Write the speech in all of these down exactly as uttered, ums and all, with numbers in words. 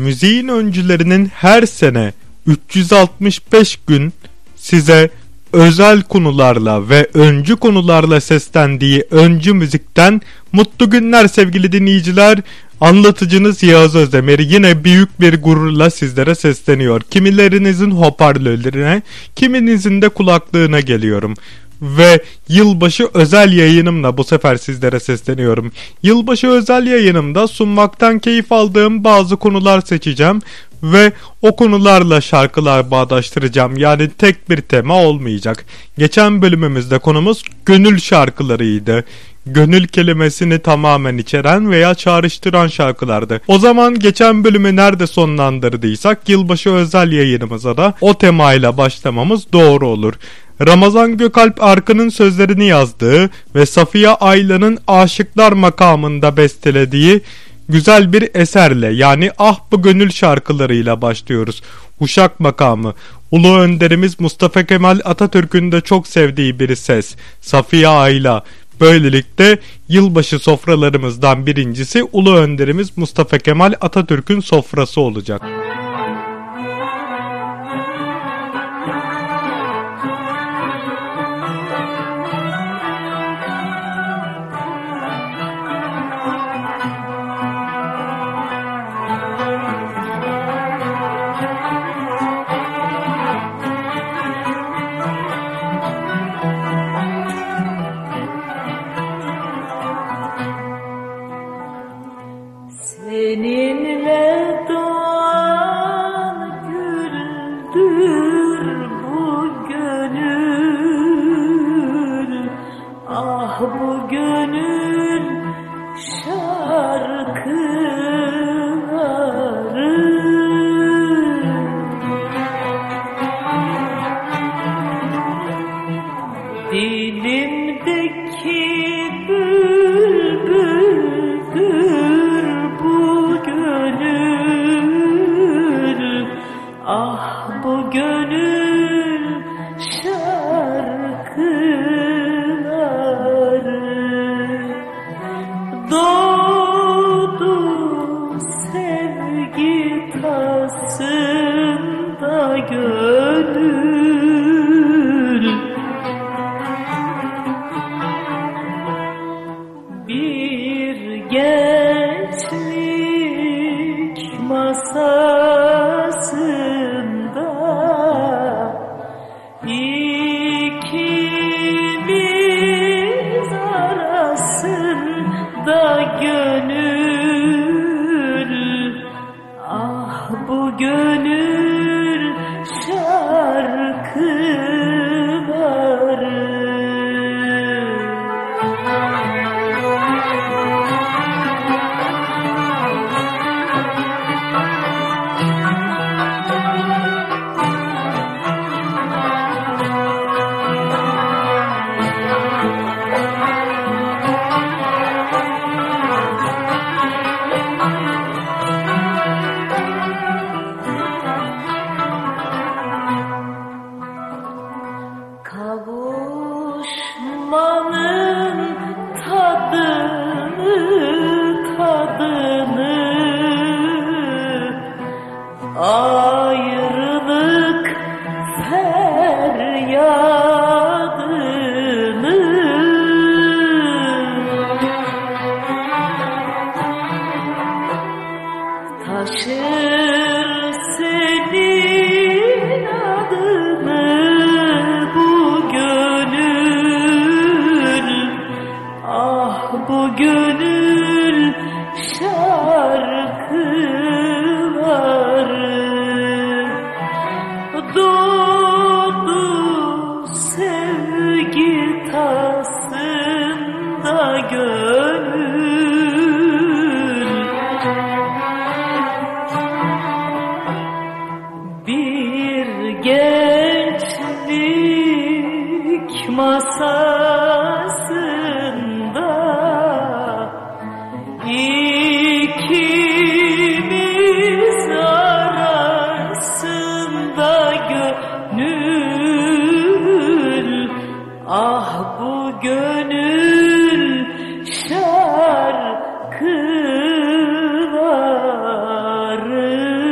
müziğin öncülerinin her sene üç yüz altmış beş gün size özel konularla ve öncü konularla seslendiği öncü müzikten mutlu günler sevgili dinleyiciler. Anlatıcınız Yağız Özdemir yine büyük bir gururla sizlere sesleniyor. Kimilerinizin hoparlörlerine, kiminizin de kulaklığına geliyorum. Ve yılbaşı özel yayınımla bu sefer sizlere sesleniyorum. Yılbaşı özel yayınımda sunmaktan keyif aldığım bazı konular seçeceğim ve o konularla şarkılar bağdaştıracağım. Yani tek bir tema olmayacak. Geçen bölümümüzde konumuz gönül şarkılarıydı. Gönül kelimesini tamamen içeren veya çağrıştıran şarkılardı. O zaman geçen bölümü nerede sonlandırdıysak yılbaşı özel yayınımıza da o temayla başlamamız doğru olur. Ramazan Gökalp Arkın'ın sözlerini yazdığı ve Safiye Aylan'ın Aşıklar makamında bestelediği güzel bir eserle, yani Ah Bu Gönül şarkılarıyla başlıyoruz. Uşak makamı. Ulu önderimiz Mustafa Kemal Atatürk'ün de çok sevdiği bir ses. Safiye Ayla. Böylelikle yılbaşı sofralarımızdan birincisi Ulu önderimiz Mustafa Kemal Atatürk'ün sofrası olacak. Şarkıları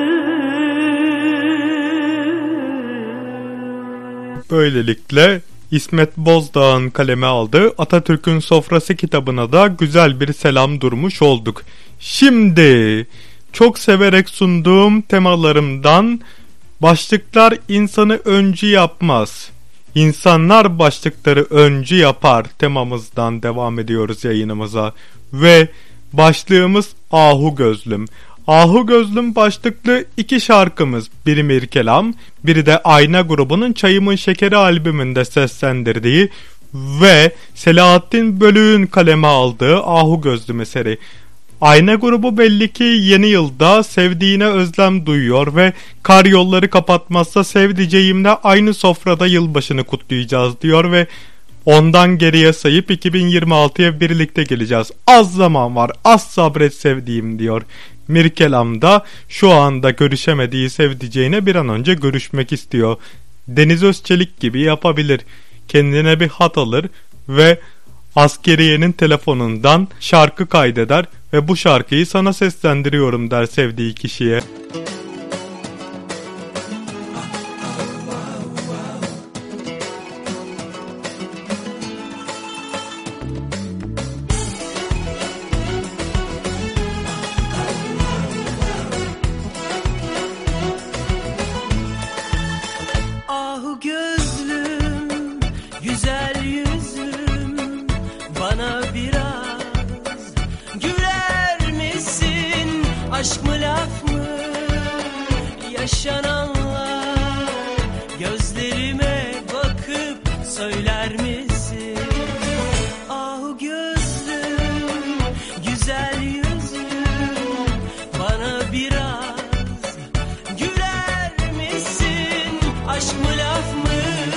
Böylelikle İsmet Bozdağ'ın kaleme aldığı Atatürk'ün Sofrası kitabına da güzel bir selam durmuş olduk. Şimdi çok severek sunduğum temalarımdan başlıklar insanı öncü yapmaz, İnsanlar başlıkları öncü yapar temamızdan devam ediyoruz yayınımıza. Ve başlığımız Ahu Gözlüm. Ahu Gözlüm başlıklı iki şarkımız, biri Mirkelam, biri de Ayna grubunun Çayımın Şekeri albümünde seslendirdiği ve Selahattin Bölük'ün kaleme aldığı Ahu Gözlüm eseri. Ayna grubu belli ki yeni yılda sevdiğine özlem duyuyor ve kar yolları kapatmazsa sevdiceğimle aynı sofrada yılbaşını kutlayacağız diyor ve ondan geriye sayıp iki bin yirmi altıya birlikte geleceğiz. Az zaman var, az sabret sevdiğim diyor. Mirkelam da şu anda görüşemediği sevdiceğine bir an önce görüşmek istiyor. Deniz Özçelik gibi yapabilir. Kendine bir hat alır ve askeriyenin telefonundan şarkı kaydeder ve bu şarkıyı sana seslendiriyorum der sevdiği kişiye. Ahu gözlüm, güzel yüzüm, bana biraz güler misin? Aşk mı laf mı yaşananlar, gözlerime bakıp söyler misin? Ahu gözlüm, güzel yüzüm, bana biraz güler misin? Aşk mı laf mı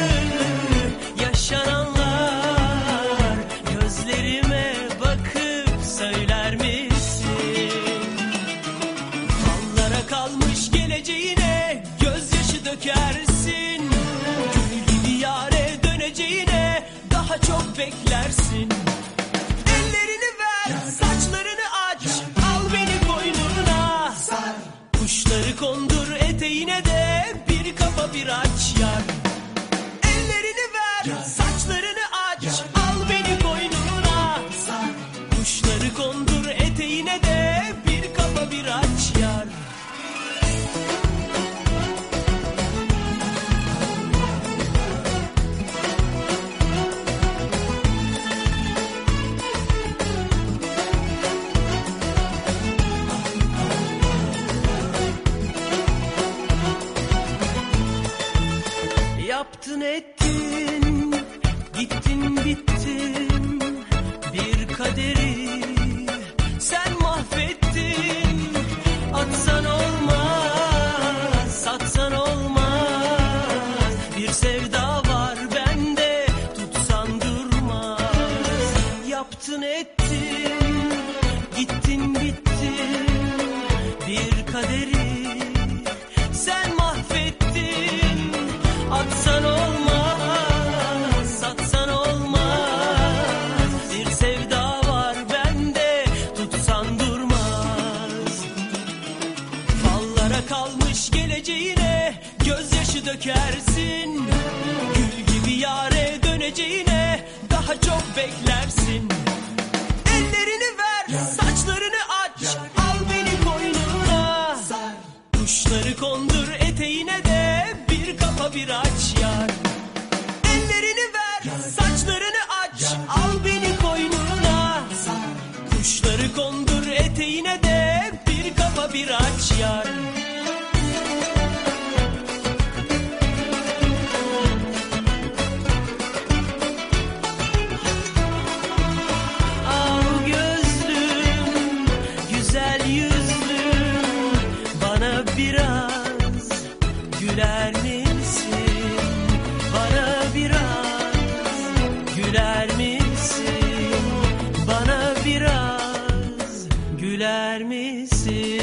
yaşananlar, gözlerime bakıp söyler misin? Fallara kalmış geleceğine gözyaşı dökersin, gül gibi yâre döneceğine daha çok beklersin. Ellerini ver, saçlarını aç, al beni koynuna, kuşları kondur eteğine de bir kafa bir aç yar. Ellerini ver, saçlarını aç, al beni koynuna, kuşları kondur eteğine de bir kafa bir aç yar. Yaptın ettin, gittin bittin, bir kaderi sen mahvettin. Atsan olmaz, satsan olmaz, bir sevda var bende, tutsan durmaz. Yaptın ettin, gittin bittin, bir kaderi sen mahvettin. Atsan olmaz, satsan olmaz, bir sevda var bende, tutsan durmaz. Fallara kalmış geleceğine gözyaşı dökersin, gül gibi yâre döneceğine daha çok beklersin. Ellerini ver, saçlarını aç, al beni koynuna, kuşları kondur eteğine de bir kafa bir aç yar. Ellerini ver, saçlarını aç, al beni koynuna, kuşları kondur eteğine de bir kafa bir aç yar. Ahu gözlüm, güzel yüzlüm, bana biraz güler misin? Bana biraz güler misin? Bana biraz güler misin?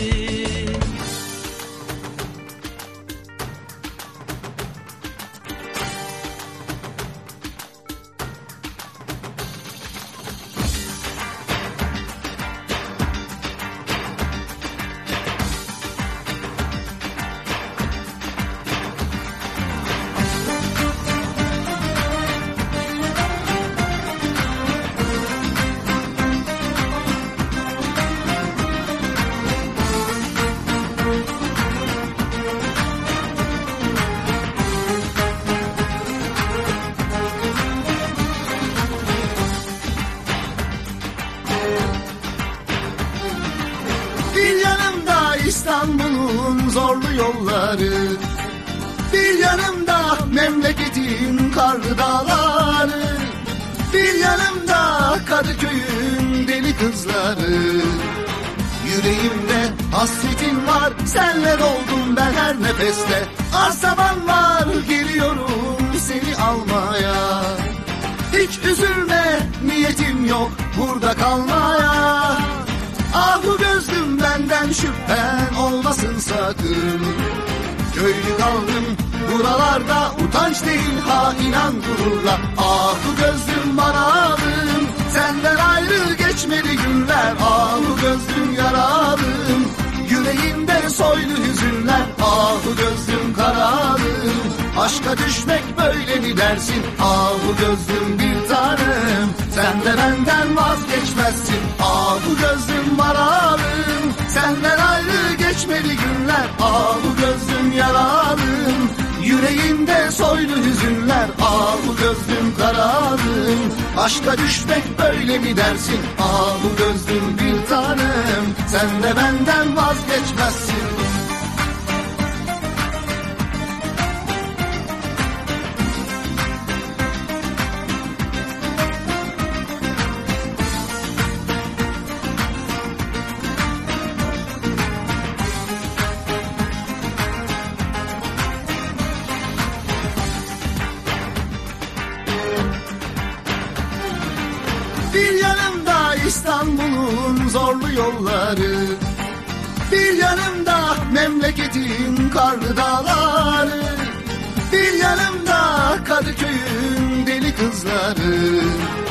zorlu yolları. Bir yanımda memleketin karlı dağları, bir yanımda Kadıköy'ün deli kızları. Yüreğimde hasretin var, senle doldum ben her nefeste. Arsaban var, geliyorum seni almaya. Hiç üzülme, niyetim yok burada kalmaya. Ahu gözlüm, benden şüphen olmasın sakın. Köylü kaldım buralarda, utanç değil ha inan gururla. Ahu gözlüm bana alın, senden ayrı geçmedi günler. Ahu gözlüm yaralım, yüreğimde soylu hüzünler. Ahu gözlüm kararım, aşka düşmek böyle mi dersin? Ahu gözlüm bir tanem, sen de benden vazgeçmezsin. Ahu gözlüm varalım, senden ayrı geçmedi günler. Ahu gözlüm yaralım, yüreğimde soylu hüzünler. Ahu gözlüm kararım, aşka düşmek böyle mi dersin? Ahu gözlüm bir tanem, sen de benden vazgeçmezsin. Bir yanımda İstanbul'un zorlu yolları, bir yanımda memleketin karlı dağları, bir yanımda Kadıköy'ün deli kızları.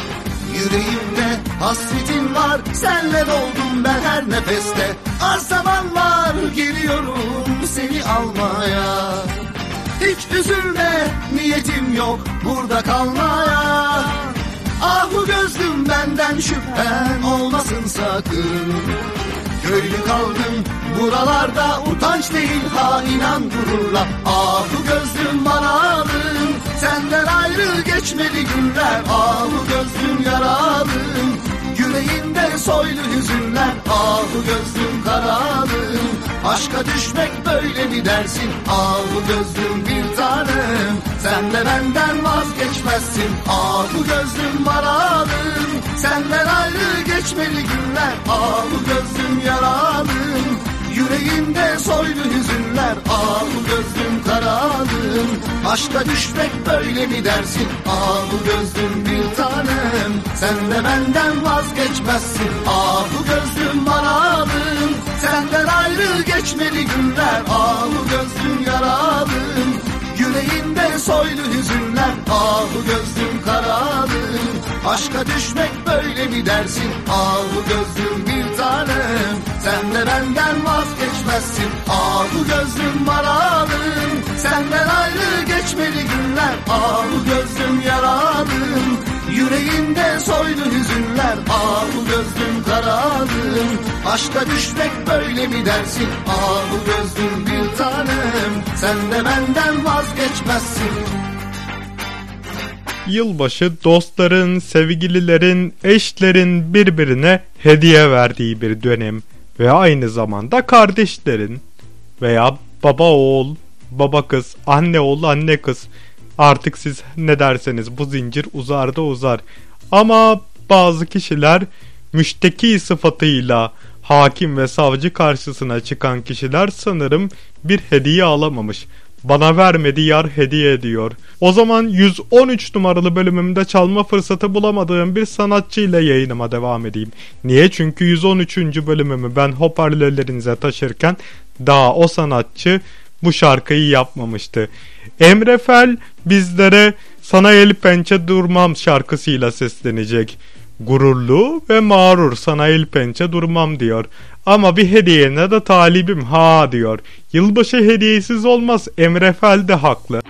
Yüreğimde hasretin var, senle doldum ben her nefeste. Arsaban var, geliyorum seni almaya. Hiç üzülme, niyetim yok burada kalmaya. Ahu gözlüm, benden şüphen olmasın sakın. Köylü kaldım buralarda, utanç değil ha inan gururla. Ahu gözlüm bana alın, senden ayrı geçmedi günler. Ahu gözlüm yaralım, yüreğimde soylu hüzünler. Ahu gözlüm kararım, aşka düşmek böyle mi dersin? Ahu gözlüm bir tanem, sen de benden vazgeçmezsin. Ahu gözlüm varalım, senden ayrı geçmedi günler. Ahu gözlüm yaralım, yüreğimde soylu hüzünler. Ahu gözlüm kararım, aşka düşmek böyle mi dersin? Ahu gözlüm bir tanem, sen de benden vazgeçmezsin. Ahu gözlüm varalım, senden ayrı geçmedi günler. Ahu gözlüm yaralım, yüreğimde soylu hüzünler. Ahu gözlüm kararım, aşka düşmek böyle mi dersin? Ahu gözlüm bir tanem, sen de benden vazgeçmezsin. Ahu gözlüm varalım, senden ayrı geçmedi günler. Ahu gözlüm yaralım, yüreğimde soylu hüzünler. Ahu gözlüm kararım, aşka düşmek böyle mi dersin? Ahu gözlüm bir tanem, sen de benden vazgeçmezsin. Yılbaşı dostların, sevgililerin, eşlerin birbirine hediye verdiği bir dönem ve aynı zamanda kardeşlerin veya baba oğul, baba kız, anne oğul, anne kız, artık siz ne derseniz bu zincir uzar da uzar. Ama bazı kişiler müşteki sıfatıyla hakim ve savcı karşısına çıkan kişiler sanırım bir hediye alamamış. Bana vermedi yar hediye ediyor. O zaman yüz on üç numaralı bölümümde çalma fırsatı bulamadığım bir sanatçıyla yayınıma devam edeyim. Niye? Çünkü yüz on üçüncü bölümümü ben hoparlörlerinize taşırken daha o sanatçı bu şarkıyı yapmamıştı. Emre Fel bizlere "Sana el pençe durmam" şarkısıyla seslenecek. Gururlu ve mağrur, sana el pençe durmam diyor. Ama bir hediyene de talibim ha diyor. Yılbaşı hediyesiz olmaz, Emre Fel de haklı.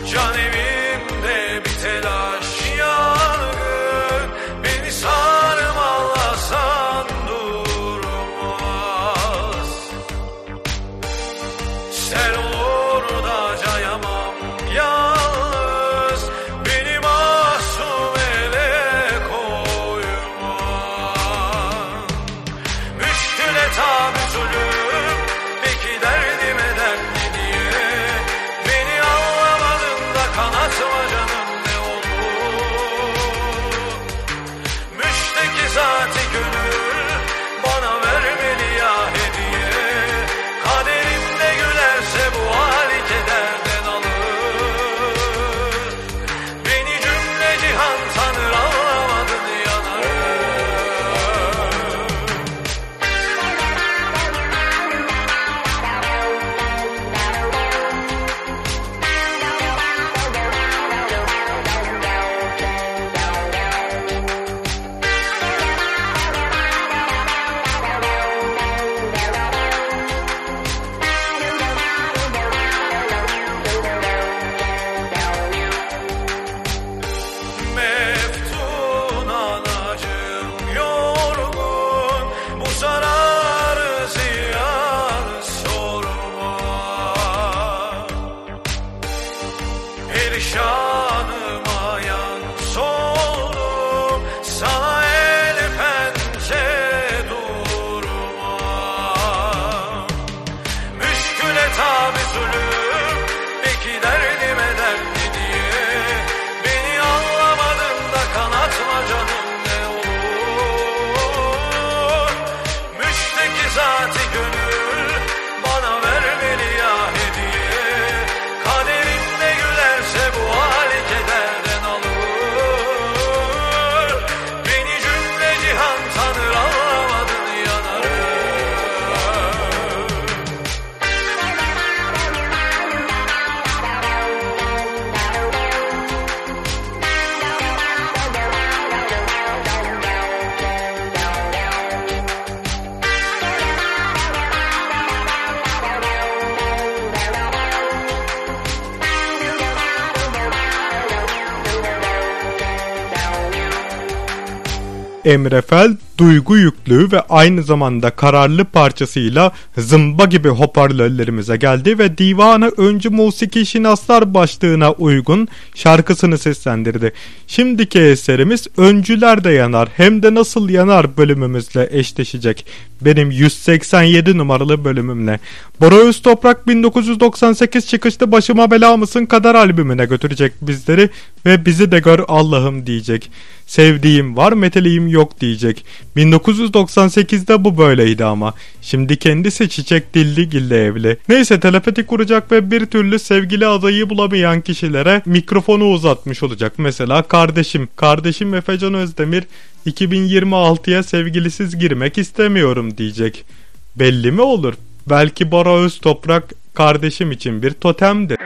Can evimde bir telaş yangın, beni sarmalasan durmaz. Sen olur da cayamam yalnız, beni masum ele koyma. Müşküle tabi zulüm, peki derdime dertli diye. Beni anlamadın da kanatma canım ne olur. Müşteki zati gönül bana vermeli ya hediye. Kaderimde gülerse bu hali kederden alır. Beni cümle cihan tanır, anlamadın yanarım. Meftun anacığım yorgun, bu zararı ziyanı sorma. Perişanım ayan soldum, sana el pençe durma. Müşküle tabi zulüm, peki derdime dertli diye. Beni anlamadın da kanatma canım ne olur. Müşteki zati gönül bana vermeli ya hediye. Kaderimde gülerse bu hali kederden alır. Beni cümle cihan tanır, anlamadın yanarım. Emre Fel duygu yüklü ve aynı zamanda kararlı parçasıyla zımba gibi hoparlörlerimize geldi ve Divanı Öncü Musiki Şinaslar başlığına uygun şarkısını seslendirdi. Şimdiki eserimiz Öncüler de Yanar hem de Nasıl Yanar bölümümüzle eşleşecek. Benim yüz seksen yedi numaralı bölümümle. Bora Öztoprak bin dokuz yüz doksan sekiz çıkışlı Başıma Bela Mısın Kader albümüne götürecek bizleri ve bizi de gör Allah'ım diyecek. Sevdiğim var, meteliğim yok diyecek. bin dokuz yüz doksan sekizde bu böyleydi ama. Şimdi kendisi Çiçek Dilli Gille evli. Neyse, telepati kuracak ve bir türlü sevgili adayı bulamayan kişilere mikrofonu uzatmış olacak. Mesela kardeşim, kardeşim Efecan Özdemir iki bin yirmi altıya sevgilisiz girmek istemiyorum diyecek. Belli mi olur? Belki Bora Öztoprak kardeşim için bir totemdir.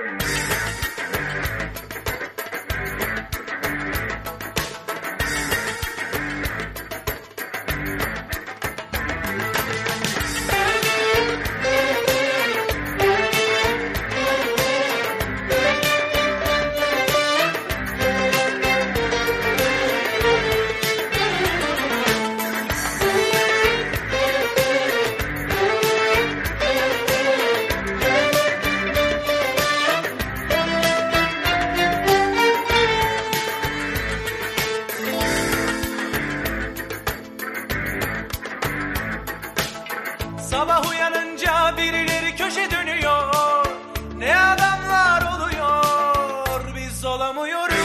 Sabah uyanınca birileri köşe dönüyor. Ne adamlar oluyor, biz olamıyoruz.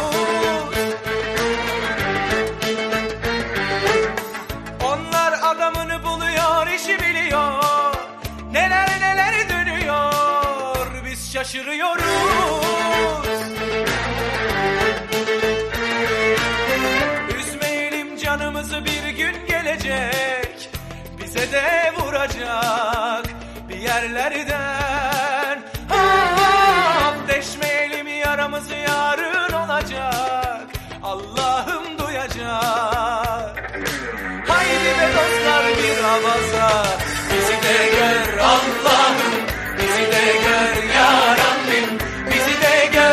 Onlar adamını buluyor, işi biliyor. Neler neler dönüyor, biz şaşırıyoruz. Üzmeyelim canımızı, bir gün gelecek bize de vuracak bir yerlerden. Ah, deşmeyelim yaramızı, yarın olacak Allah'ım duyacak. Haydi be dostlar bir avaza, bizi de gör Allah'ım, bizi de gör ya Rabbim, bizi de gör.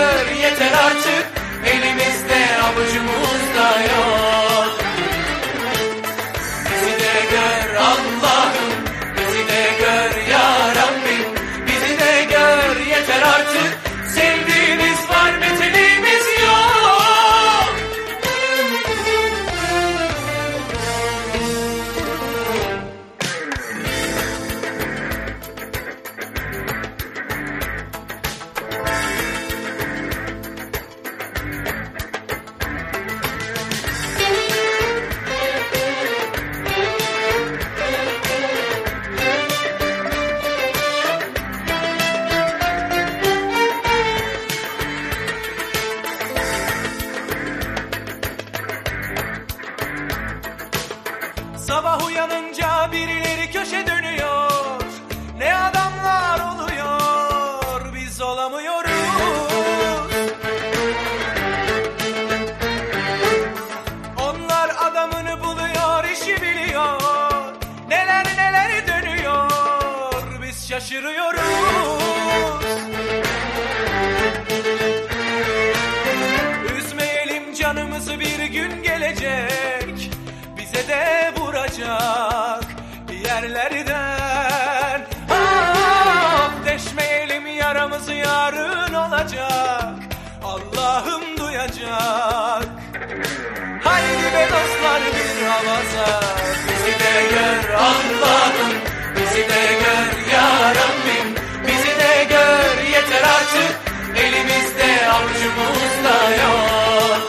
yarın olacak, Allah'ım duyacak. Haydi be dostlar bir havaza, bizi de gör Allah'ım, bizi de gör ya Rabbim, bizi de gör yeter artık, elimizde avucumuzda yok.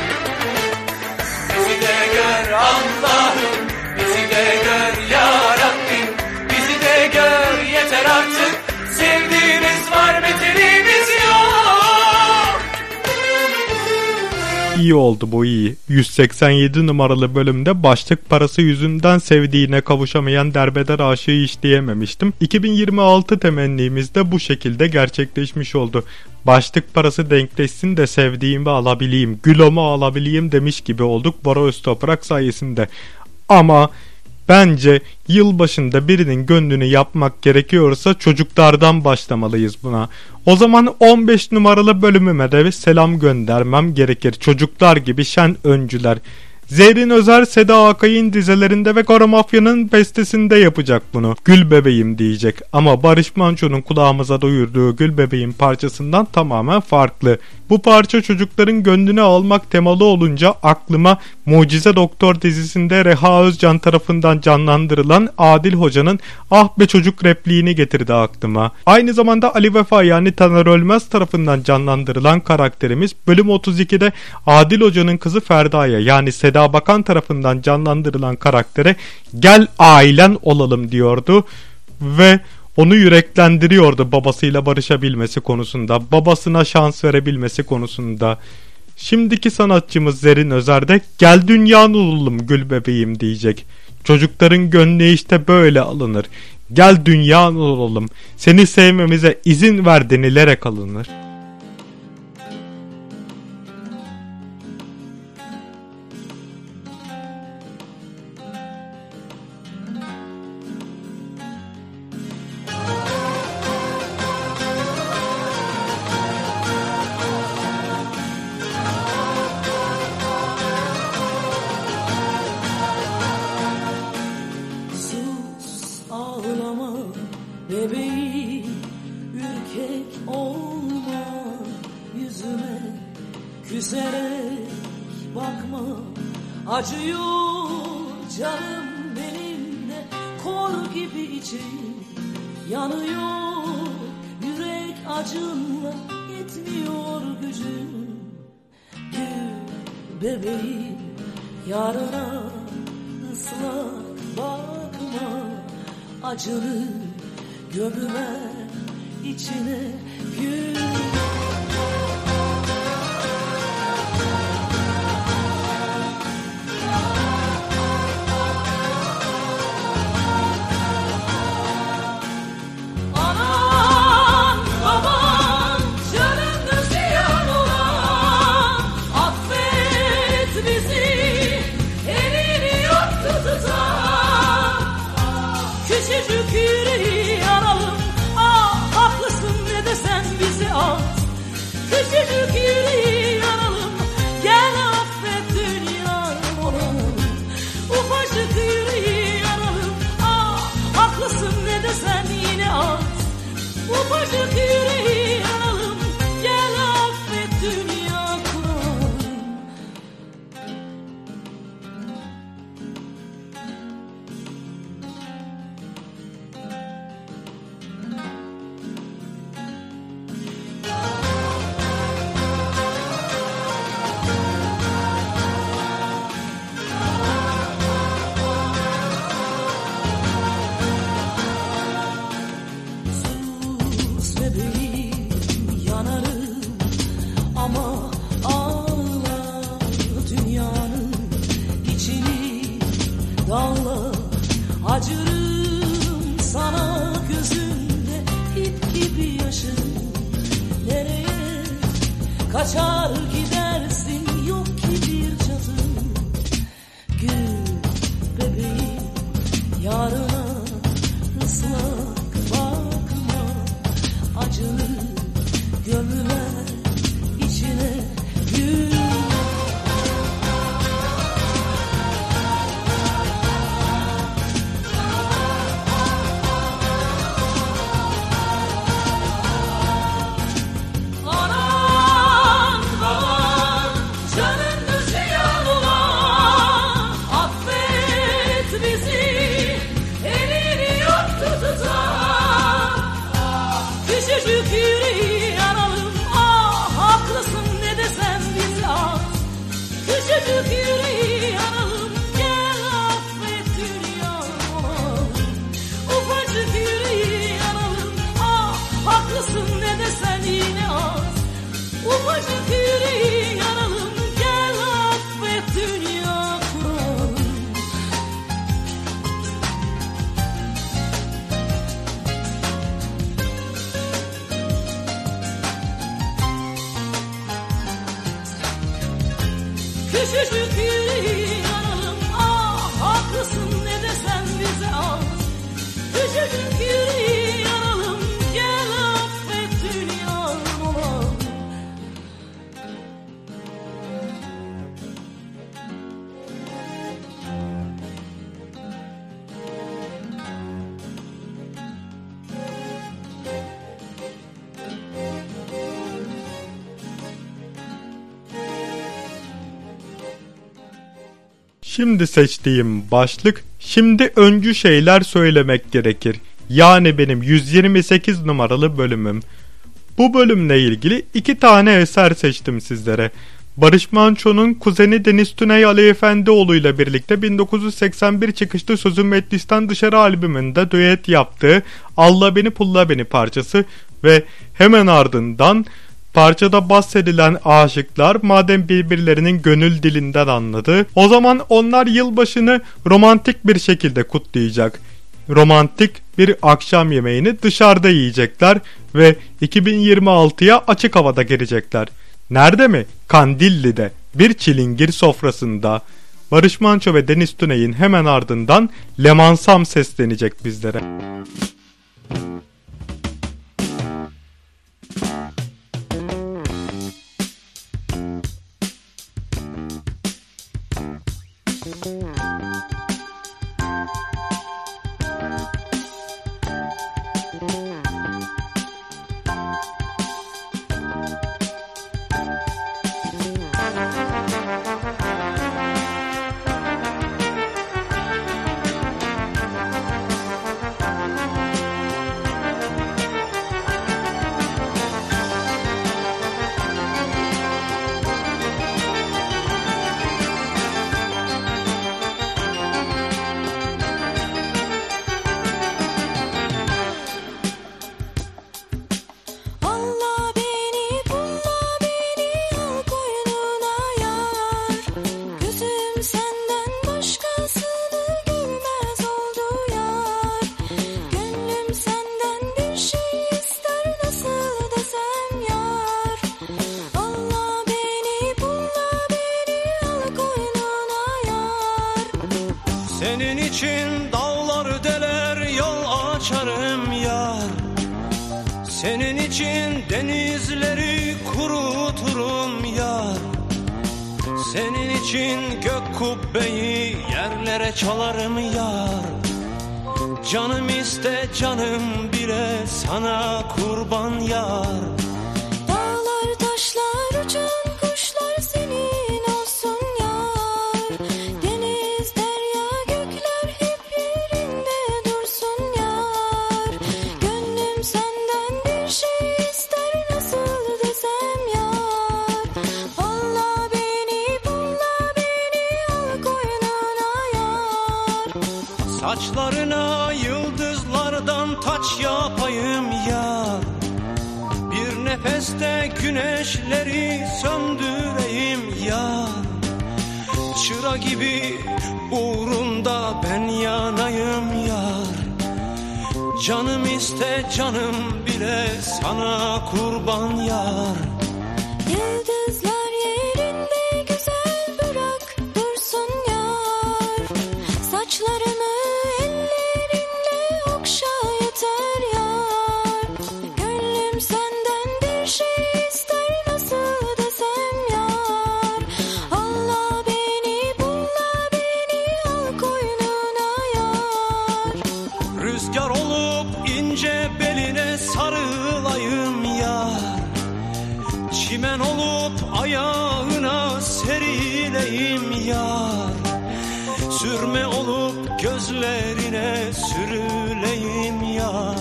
Bizi de gör Allah'ım, bizi de gör ya Rabbim, bizi de gör yeter artık, sevdiğimiz var beterimiz yok. İyi oldu bu, iyi. yüz seksen yedi numaralı bölümde başlık parası yüzünden sevdiğine kavuşamayan derbeder aşığı işleyememiştim. iki bin yirmi altı temennimiz de bu şekilde gerçekleşmiş oldu. Başlık parası denkleşsin de sevdiğimi alabileyim, Gülomu alabileyim demiş gibi olduk Bora Öztoprak sayesinde. Ama bence yılbaşında birinin gönlünü yapmak gerekiyorsa çocuklardan başlamalıyız buna. O zaman on beş numaralı bölümüme de selam göndermem gerekir. Çocuklar gibi şen öncüler. Zerrin Özer, Seda Akay'ın dizelerinde ve Kara Mafya'nın bestesinde yapacak bunu. Gül Bebeğim diyecek ama Barış Manço'nun kulağımıza duyurduğu Gül Bebeğim parçasından tamamen farklı. Bu parça çocukların gönlünü almak temalı olunca aklıma Mucize Doktor dizisinde Reha Özcan tarafından canlandırılan Adil Hoca'nın "Ah be çocuk" repliğini getirdi aklıma. Aynı zamanda Ali Vefa yani Taner Ölmez tarafından canlandırılan karakterimiz bölüm otuz ikide Adil Hoca'nın kızı Ferda'ya yani Seda Bakan tarafından canlandırılan karaktere "Gel ailen olalım" diyordu ve onu yüreklendiriyordu babasıyla barışabilmesi konusunda, babasına şans verebilmesi konusunda. Şimdiki sanatçımız Zerrin Özer de "Gel dünyanı olalım Gül Bebeğim" diyecek. Çocukların gönlü işte böyle alınır. Gel dünyanı olalım, seni sevmemize izin ver denilerek alınır. Bebeğim ürkek olma, yüzüme küserek bakma. Acıyor canım benim de, kor gibi içim yanıyor. Yürek acınla yetmiyor gücüm. Gül bebeğim yarına ıslak bakma. Acını gömüver içine gül. Anan baban canını ziyan olan, affet bizi elini yoktu tutan. Küçücük yüreği yaralım, ah haklısın ne desen bizi at. Küçücük yüreği yaralım, gel affet dünyam olalım. Ufacık yüreği yaralım, ah haklısın ne desen yine at. Ufacık yüreği yaralım, gel affet dünya kuralım. Sus bebeğim yanarım ama ağla, dünyanın içini dağla. Acırım sana gözümde ip gibi yaşım. Nereye kaçar gidersin, yok ki bir çatım. Gül bebeğim yarına ıslak bakma. Acını gömüver içine gül. Küçücük yüreği yaralım, gel affet dünya kuralım. Küçücük yüreği yaralım, ah haklısın ne desem bize az. Küçücük yüreği yaralım, gel affet dünyam olalım. Şimdi seçtiğim başlık, şimdi öncü şeyler söylemek gerekir. Yani benim yüz yirmi sekiz numaralı bölümüm. Bu bölümle ilgili iki tane eser seçtim sizlere. Barış Manço'nun kuzeni Deniz Tüney Ali Efendioğlu ile birlikte bin dokuz yüz seksen bir çıkışlı Sözüm Meclisten Dışarı albümünde düet yaptığı Alla Beni Pulla Beni parçası ve hemen ardından parçada bahsedilen aşıklar madem birbirlerinin gönül dilinden anladı, o zaman onlar yılbaşını romantik bir şekilde kutlayacak. Romantik bir akşam yemeğini dışarıda yiyecekler ve iki bin yirmi altıya açık havada girecekler. Nerede mi? Kandilli'de bir çilingir sofrasında. Barış Manço ve Deniz Tüney'in hemen ardından Lemansam seslenecek bizlere. Senin için dağlar deler yol açarım yar. Senin için denizleri kuruturum yar. Senin için gök kubbeyi yerlere çalarım yar. Canım iste canım bile sana kurban yar. Dağlar taşlar uçan kuşlar senin olsun yar. Deniz derya gökler hep yerinde dursun yar. Gönlüm senden bir şey ister nasıl desem yar. Valla beni bulla beni al koynuna yar. Saçlarına yıldızlardan taç yapayım yar. Bir nefeste güneşleri söndüreyim yar. Çıra gibi uğrunda ben yanayım yar. Canım iste canım bile sana kurban yar. Yıldızlar yerinde güzel bırak dursun yar. Saçlarımı ellerinle okşa yeter yar. Gönlüm senden bir şey ister nasıl desem yar. Allah beni bulla beni al koynuna yar. Rüzgar olup ince beline sarılayım yar. Çimen olup ayağına serileyim yar. Sürme olup gözlerine sürüleyim yar.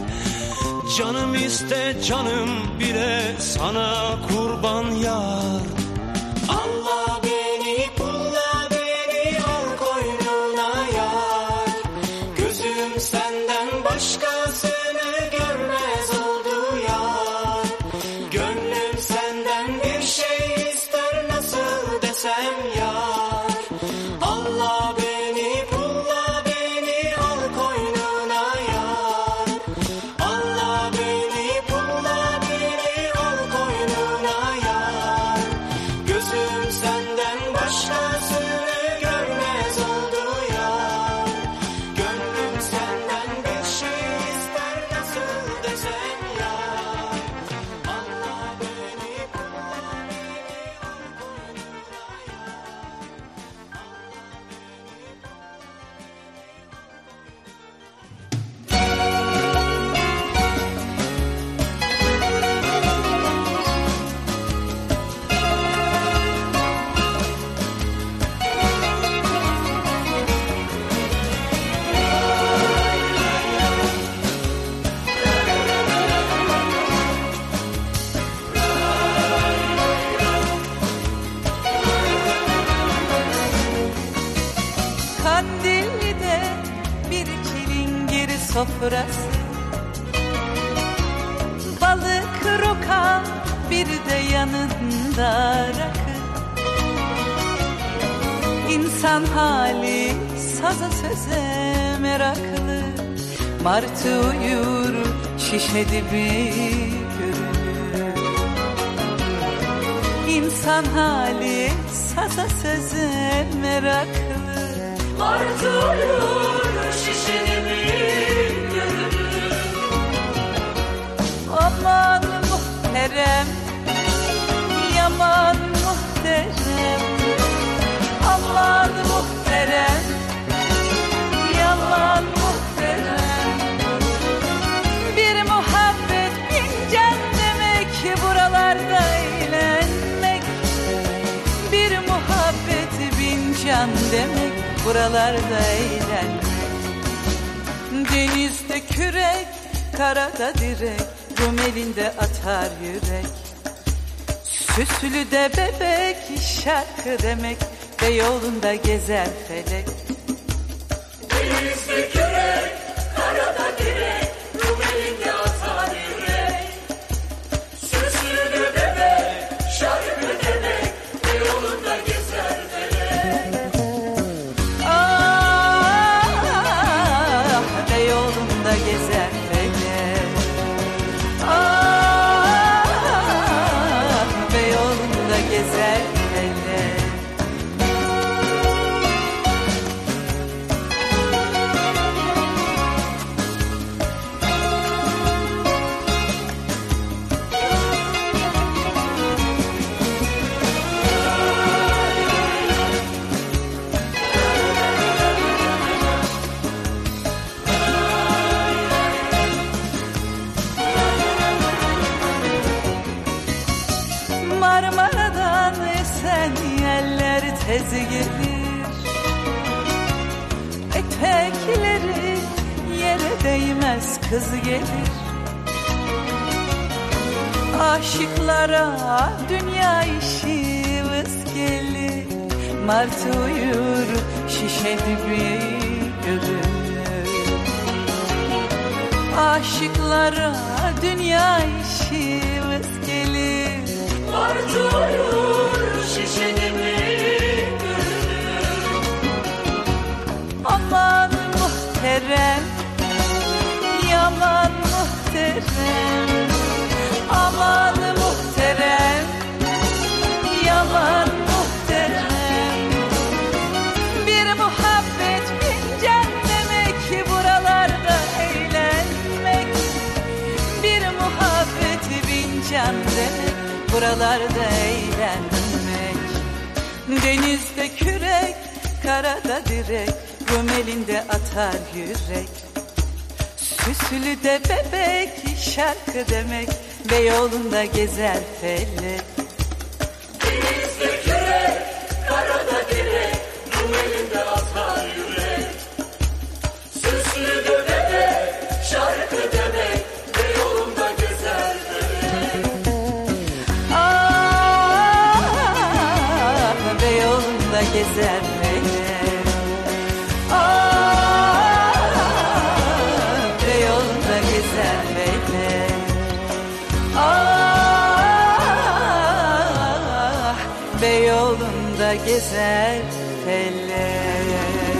Canım iste canım bile sana kurban yar. Allah beni pulla beni al koynuna yar. Gözüm senden başkasını görmez oldu yar. Gönlüm senden sofrası, balık roka bir de yanında rakı. İnsan hali saza söze meraklı, martı uyur şişe dibi görünür. İnsan hali saza söze meraklı, martı uyur şişe dibi görünür. Aman muhterem, yaman muhterem, aman muhterem, yaman muhterem. Bir muhabbet bin can demek, buralarda eğlenmek. Bir muhabbet bin can demek, buralarda eğlenmek. Denizde kürek, karada direk, Rum elinde atar yürek. Süslü de bebek, şarkı demek, Beyoğlu'nda gezer felek. Denizde kürek, karada direk, Rum elinde atar yürek. Süslü de bebek, şarkı demek, Beyoğlu'nda gezer felek. Ah, Beyoğlu'nda gezer felek. Ah, Beyoğlu'nda gezer felek. Marmara'dan esen yeller tez gelir, etekleri yere değmez kız gelir. Aşıklara dünya işi vız gelir, martı uyur şişe dibi görünür. Aşıklara dünya işi vız gelir, martı uyur şişe dibi görünür. aman muhterem, yaman muhterem, aman muhterem, yaman muhterem. Bir muhabbet bin can demek, buralarda eğlenmek. Bir muhabbet bin can demek, buralarda eğlenmek. Denizde kürek, karada direk, Rum elinde atar yürek. Süslü de bebek, şarkı demek, Beyoğlu'nda gezer felek. Denizde kürek, karada direk, Rum elinde atar yürek. Süslü de bebek, şarkı demek, Beyoğlu'nda gezer felek. Ah, Beyoğlu'nda gezer felek. Ah, Beyoğlu'nda gezer felek. Ah, Beyoğlu'nda gezer felek.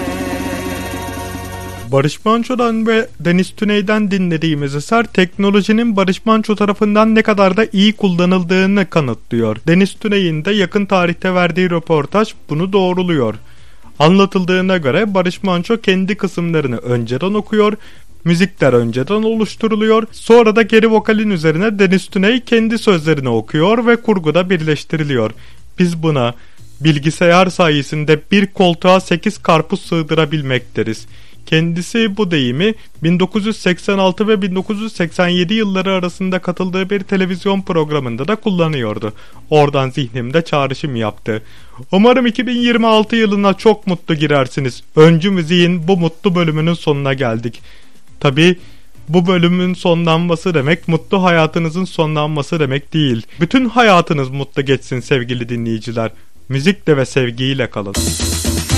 Barış Manço'dan ve Deniz Tüney'den dinlediğimiz eser teknolojinin Barış Manço tarafından ne kadar da iyi kullanıldığını kanıtlıyor. Deniz Tüney'in de yakın tarihte verdiği röportaj bunu doğruluyor. Anlatıldığına göre Barış Manço kendi kısımlarını önceden okuyor, müzikler önceden oluşturuluyor, sonra da geri vokalin üzerine Deniz Tüney kendi sözlerini okuyor ve kurguda birleştiriliyor. Biz buna bilgisayar sayesinde bir koltuğa sekiz karpuz sığdırabilmek deriz. Kendisi bu deyimi bin dokuz yüz seksen altı ve bin dokuz yüz seksen yedi yılları arasında katıldığı bir televizyon programında da kullanıyordu. Oradan zihnimde çağrışım yaptı. Umarım iki bin yirmi altı yılına çok mutlu girersiniz. Öncü müziğin bu mutlu bölümünün sonuna geldik. Tabii bu bölümün sonlanması demek mutlu hayatınızın sonlanması demek değil. Bütün hayatınız mutlu geçsin sevgili dinleyiciler. Müzikle ve sevgiyle kalın.